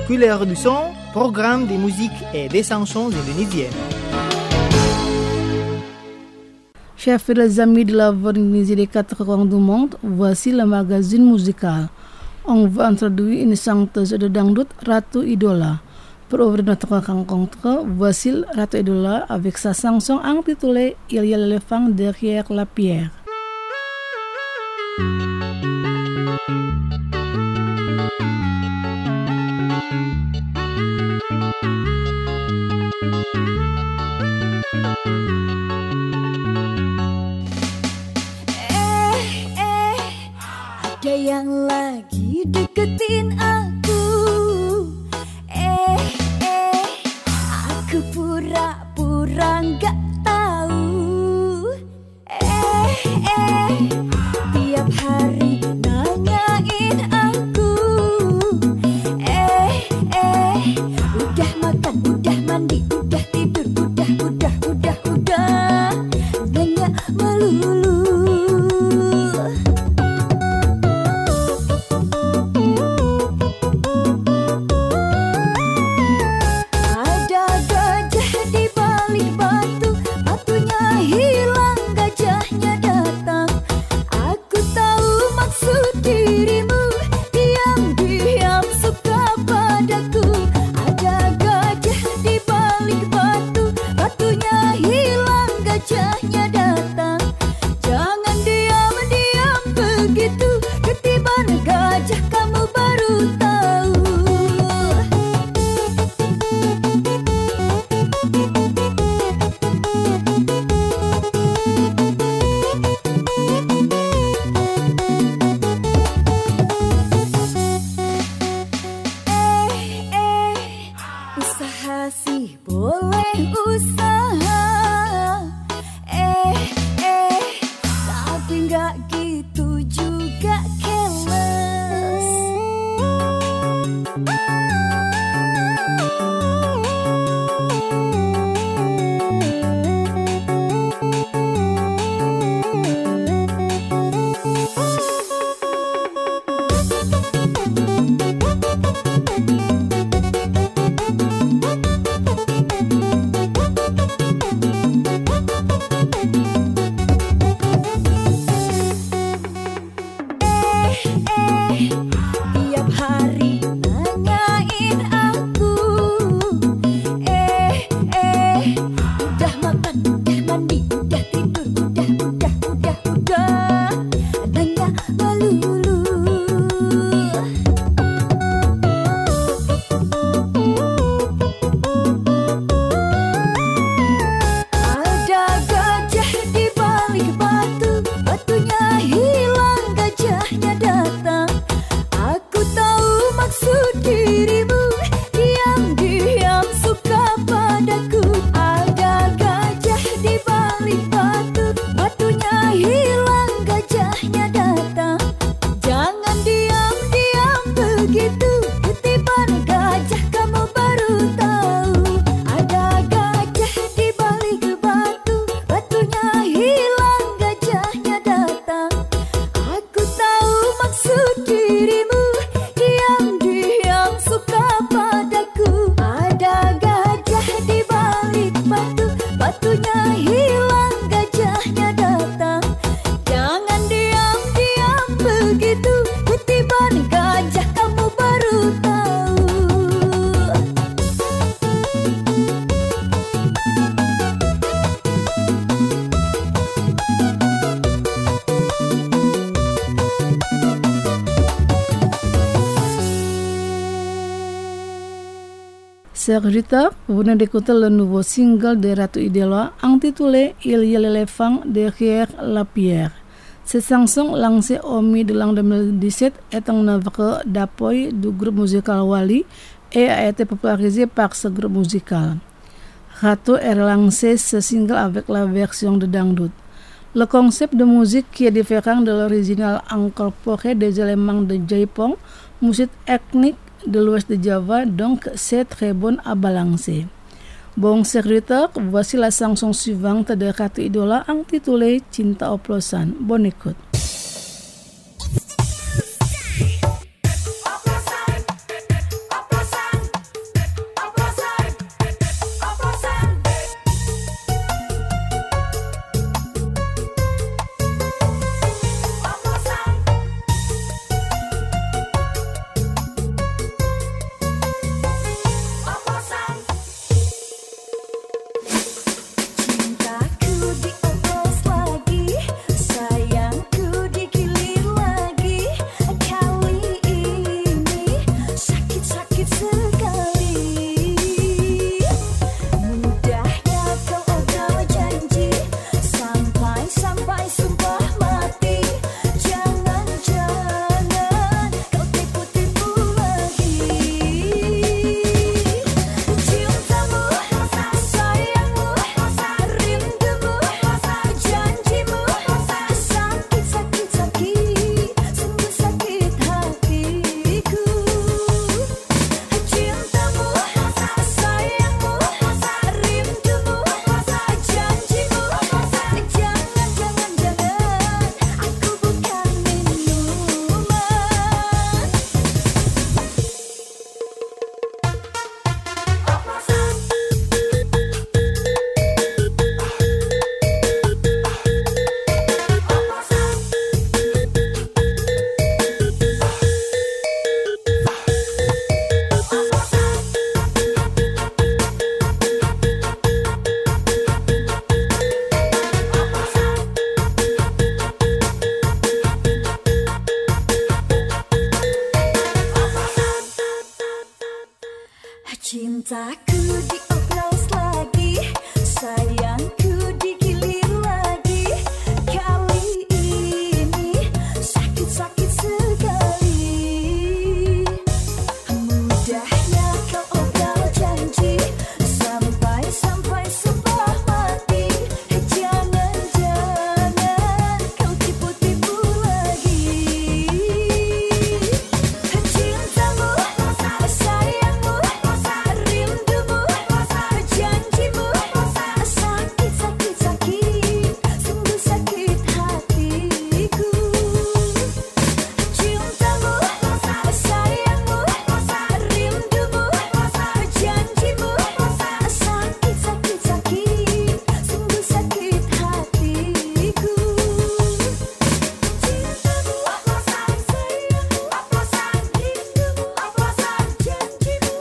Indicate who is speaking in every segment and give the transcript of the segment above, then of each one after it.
Speaker 1: couleurs du son, programme des musiques et des chansons indonésiennes.
Speaker 2: Chers frères et amis de la voix d'Indonésie des quatre coins du monde, voici le magazine musical. On va introduire une chanteuse de dangdut, Ratu Idola. Pour ouvrir notre rencontre, voici Ratu Idola avec sa chanson intitulée Il y a l'éléphant derrière la pierre.
Speaker 3: Ada yang lagi deketin aku. Aku pura-pura nggak tahu. Tiap hari nanyain aku. Udah makan, udah mandi, udah tidur, udah nanya melulu.
Speaker 2: Chers auditeurs, vous venez d'écouter le nouveau single de Ratu Idola intitulé Il y a l'éléphant derrière la pierre. Cette chanson lancée au milieu de l'an 2017 est un œuvre d'appui du groupe musical Wali et a été popularisée par ce groupe musical. Ratu a relancé ce single avec la version de dangdut. Le concept de musique qui est différent de l'original incorpore des éléments de Jaipong, musique ethnique de l'ouest de Java, donc c'est très bon à balancer. Bon serviteur, voici la chanson suivante de Ratu Idola intitulée Cinta Oplosan. Bonne écoute.
Speaker 3: Oplosan, Cintaku dioplos lagi, sayangku digilir lagi. Kali ini sakit-sakit sekali. Mudahnya kau obral janji, sampai sumpah mati. Jangan-jangan kau tipu-tipu lagi. Cintamu, sayangmu, rindumu, janjimu, sakit-sakit, sungguh sakit hatiku. Cintamu, sayangmu, rindumu, janjimu, sakit-sakit, sungguh sakit hatiku. Cintamu, sayangmu, rindumu, janjimu,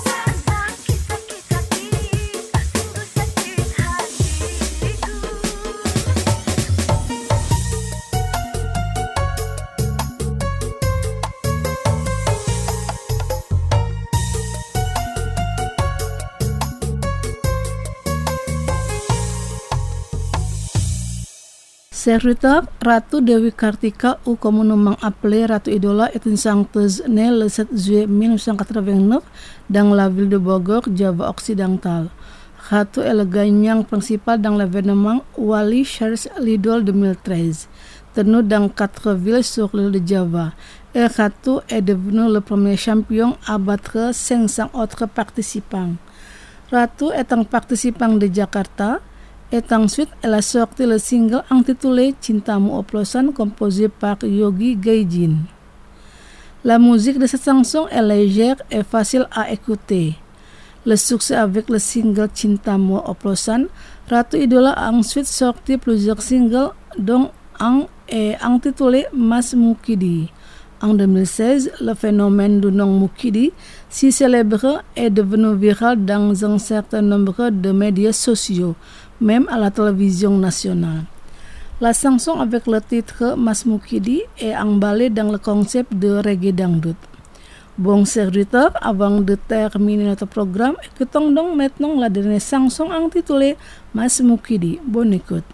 Speaker 2: Serviteur Ratu Dewi Kartika ou comme on m'a appelé Ratu Idola est une chanteuse née le 7 juillet 1989 dans la ville de Bogor, Java occidental. Ratu est le gagnant principal dans l'événement Wali Shares l'Idol 2013, tenu dans 4 villes sur l'île de Java. Et Ratu est devenu le premier champion à battre 500 autres participants. Ratu est un participant de Jakarta. Et ensuite, elle a sorti le single intitulé Cintamu Oplosan composé par Yogi Gaijin. La musique de cette chanson est légère et facile à écouter. Le succès avec le single Cintamu Oplosan, Ratu Idola a ensuite sorti plusieurs singles dont un est intitulé Mas Mukidi. En 2016, le phénomène du nom Mukidi, si célèbre, est devenu viral dans un certain nombre de médias sociaux, même à la télévision nationale. La chanson avec le titre Mas Mukidi est emballée dans le concept de reggae dangdut. Bon serviteur, avant de terminer notre programme, écoutons donc maintenant la dernière chanson intitulée Mas Mukidi. Bonne écoute.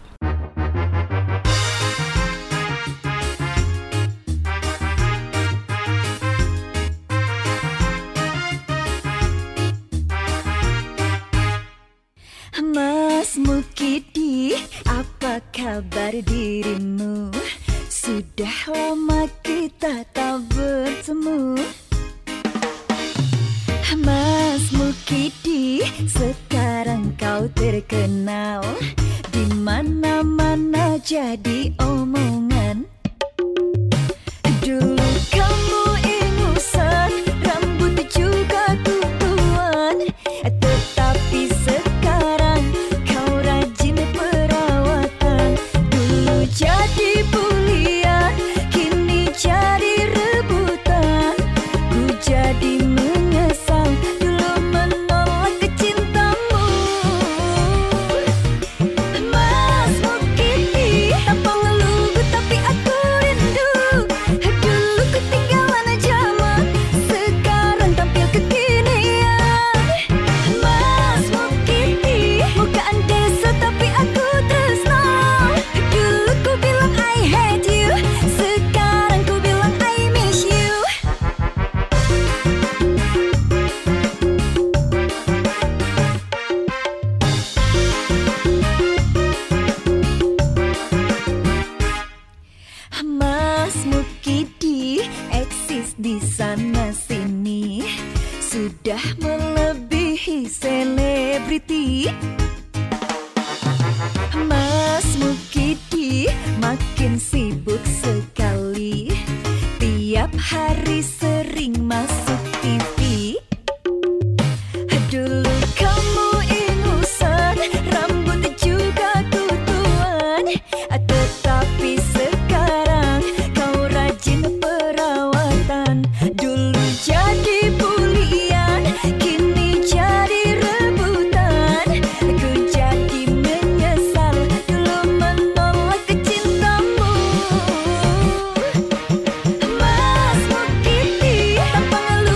Speaker 3: Mas Mukidi, apa kabar dirimu? Sudah lama kita tak bertemu. Mas Mukidi, sekarang kau terkenal, di mana-mana jadi omongan. Dulu kamu ingusan, rambut juga kutuan, tetapi sekarang kau rajin perawatan. Dulu jadi bulian, kini jadi rebutan. Ku jadi menyesal dulu menolak cintamu. Mas Mukidi, tanpa ngeluh tapi aku rindu. Dulu ketinggalan zaman, sekarang tampil kekinian. Mas Mukidi, bukan desa tapi aku tresno. Dulu ku bilang I hate you, sekarang ku bilang I miss you. Mas Mukidi eksis di sana sini, sudah melebihi selebriti. Mas Mukidi makin sibuk sekali, tiap hari sering masuk TV. Dulu kamu ingusan, rambut juga tutuan, tetapi sekarang kau rajin perawatan. Dulu jadi bulian, kini jadi rebutan. Ku jadi menyesal dulu menolak cintamu. Mas Mukidi, tanpa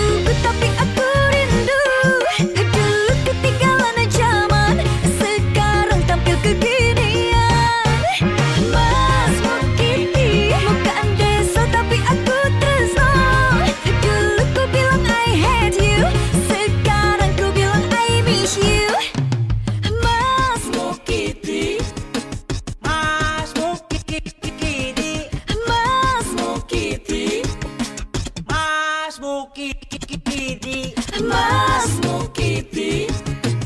Speaker 4: Mukidi, Mas Mukidi.